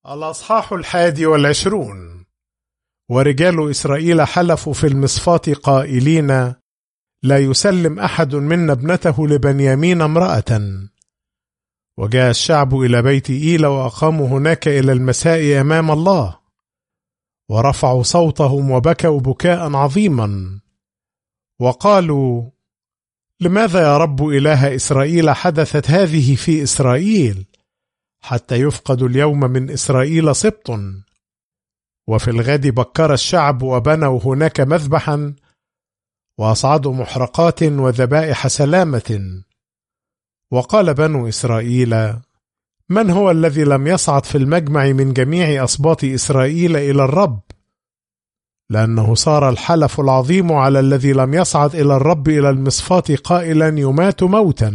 الأصحاح 21. ورجال إسرائيل حلفوا في المصفات قائلين: لا يسلم أحد منا ابنته لبنيامين امرأة. وجاء الشعب إلى بيت إيلا وأقاموا هناك إلى المساء أمام الله، ورفعوا صوتهم وبكوا بكاء عظيما وقالوا: لماذا يا رب إله إسرائيل حدثت هذه في إسرائيل حتى يفقد اليوم من إسرائيل سبط؟ وفي الغد بكر الشعب وبنوا هناك مذبحا وأصعدوا محرقات وذبائح سلامة. وقال بنو إسرائيل: من هو الذي لم يصعد في المجمع من جميع أسباط إسرائيل إلى الرب؟ لأنه صار الحلف العظيم على الذي لم يصعد إلى الرب إلى المصفات قائلا: يمات موتا.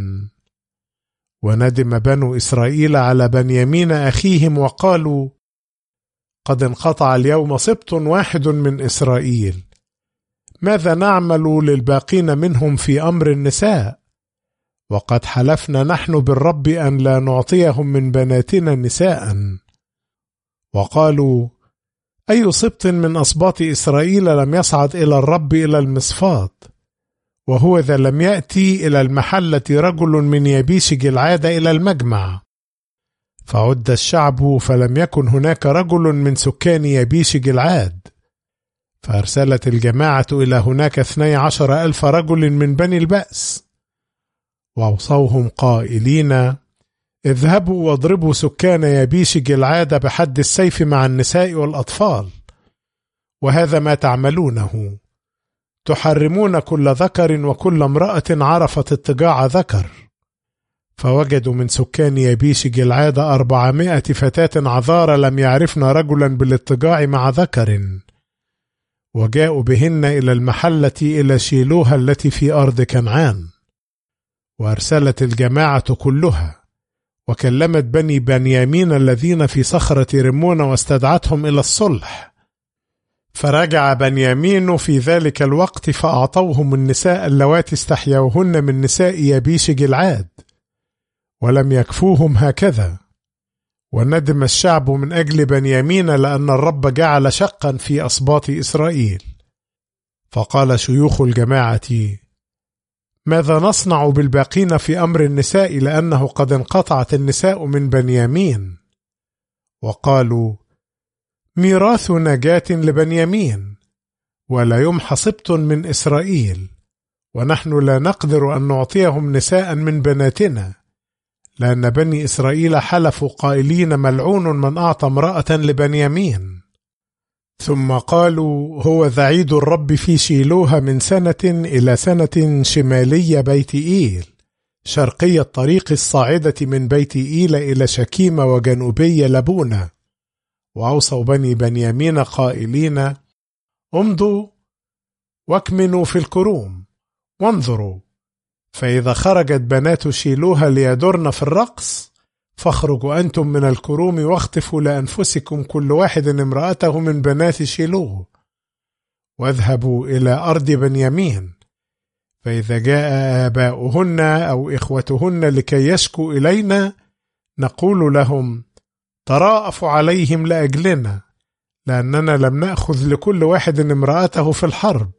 وندم بنو إسرائيل على بنيامين أخيهم وقالوا: قد انقطع اليوم سبط واحد من إسرائيل، ماذا نعمل للباقين منهم في أمر النساء؟ وقد حلفنا نحن بالرب أن لا نعطيهم من بناتنا نساء. وقالوا: أي سبط من أسباط إسرائيل لم يصعد إلى الرب إلى المصفات؟ وهو ذا لم يأتي إلى المحلة رجل من يبيش جلعاد إلى المجمع. فعد الشعب فلم يكن هناك رجل من سكان يبيش جلعاد. فأرسلت الجماعة إلى هناك 12,000 رجل من بني البأس، وأوصوهم قائلين: اذهبوا واضربوا سكان يبيش جلعاد بحد السيف مع النساء والأطفال، وهذا ما تعملونه، تحرمون كل ذكر وكل امرأة عرفت اضطجاع ذكر. فوجدوا من سكان يبيش جلعاد 400 فتاة عذار لم يعرفن رجلا بالاضطجاع مع ذكر، وجاءوا بهن إلى المحلة إلى شيلوها التي في أرض كنعان. وأرسلت الجماعة كلها وكلمت بني بنيامين الذين في صخرة رمون واستدعتهم إلى الصلح. فرجع بنيامين في ذلك الوقت فأعطوهم النساء اللواتي استحيوهن من نساء يبيش جلعاد، ولم يكفوهم هكذا. وندم الشعب من أجل بنيامين لأن الرب جعل شقا في أسباط إسرائيل. فقال شيوخ الجماعة: ماذا نصنع بالباقين في أمر النساء، لأنه قد انقطعت النساء من بنيامين؟ وقالوا: ميراث نجاة لبنيامين، ولا يمحى سبط من إسرائيل، ونحن لا نقدر أن نعطيهم نساء من بناتنا، لأن بني إسرائيل حلفوا قائلين: ملعون من أعطى امرأة لبنيامين. ثم قالوا: هو ذا عيد الرب في شيلوها من سنة إلى سنة شمالي بيت إيل، شرقي الطريق الصاعدة من بيت إيل إلى شكيم وجنوبي لبونة. وأوصوا بني بنيامين قائلين: امضوا واكمنوا في الكروم وانظروا، فإذا خرجت بنات شيلوها ليدرن في الرقص فاخرجوا أنتم من الكروم واخطفوا لأنفسكم كل واحد امرأته من بنات شيلوه، واذهبوا إلى أرض بنيامين، فإذا جاء آباؤهن أو إخوتهن لكي يشكوا إلينا نقول لهم: تراءفوا عليهم لأجلنا، لأننا لم نأخذ لكل واحد امرأته في الحرب،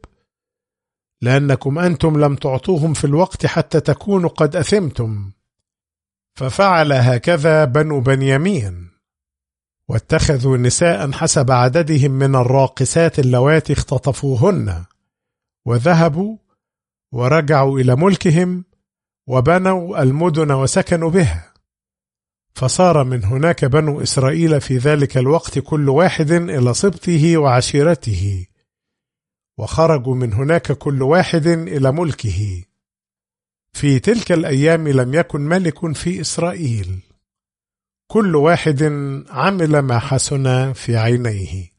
لأنكم أنتم لم تعطوهم في الوقت حتى تكونوا قد أثمتم. ففعل هكذا بنو بنيامين، واتخذوا نساء حسب عددهم من الراقصات اللواتي اختطفوهن، وذهبوا ورجعوا إلى ملكهم وبنوا المدن وسكنوا بها. فصار من هناك بنو إسرائيل في ذلك الوقت كل واحد إلى سبطه وعشيرته، وخرجوا من هناك كل واحد إلى ملكه. في تلك الأيام لم يكن ملك في إسرائيل، كل واحد عمل ما حسن في عينيه.